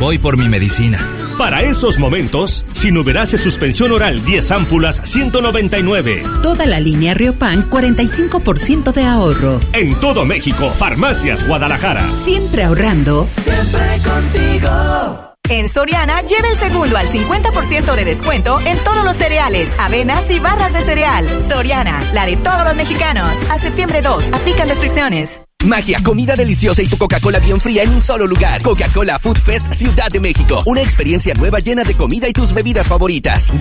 voy por mi medicina. Para esos momentos, Sinuberase suspensión oral 10 ámpulas, 199. Toda la línea Riopan, 45% de ahorro. En todo México, Farmacias Guadalajara. Siempre ahorrando. Siempre contigo. En Soriana, lleve el segundo al 50% de descuento en todos los cereales, avenas y barras de cereal. Soriana, la de todos los mexicanos. A septiembre 2, aplican restricciones. Magia, comida deliciosa y tu Coca-Cola bien fría en un solo lugar. Coca-Cola Food Fest Ciudad de México. Una experiencia nueva llena de comida y tus bebidas favoritas.